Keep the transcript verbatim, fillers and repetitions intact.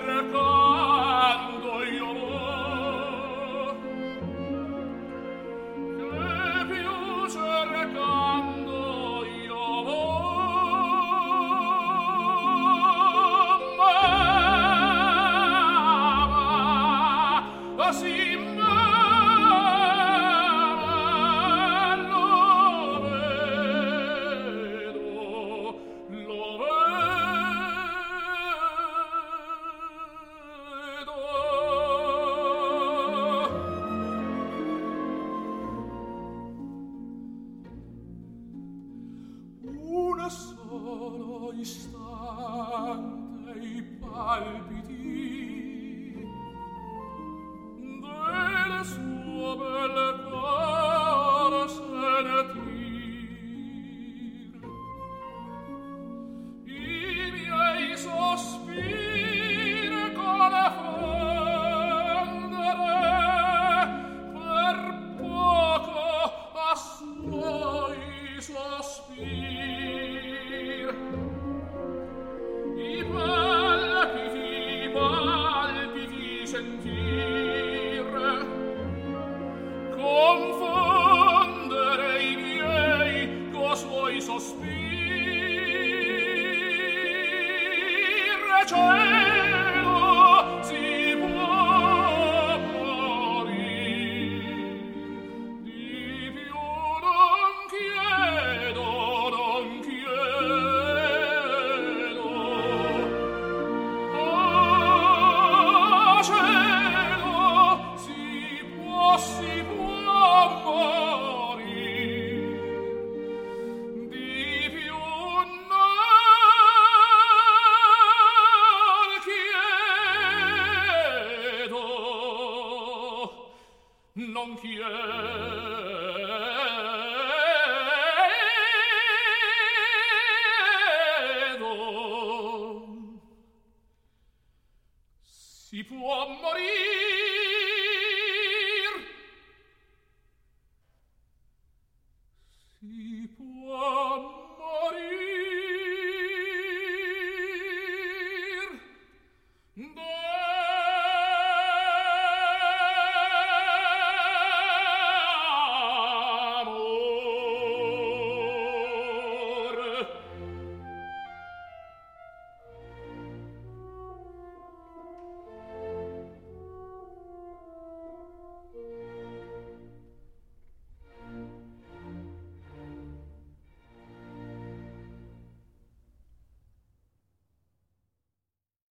cercando io che più cercando io ma si solo istante i palpiti del suo bel cor sentir i miei sospiri confondere per poco a suoi sospiri i palpiti, palpiti sentir, confondere i miei co' suoi sospir. Cielo, si può morir, di più non chiedo, non chiedo. Si può morir, di più non chiedo, non chiedo. Si può morir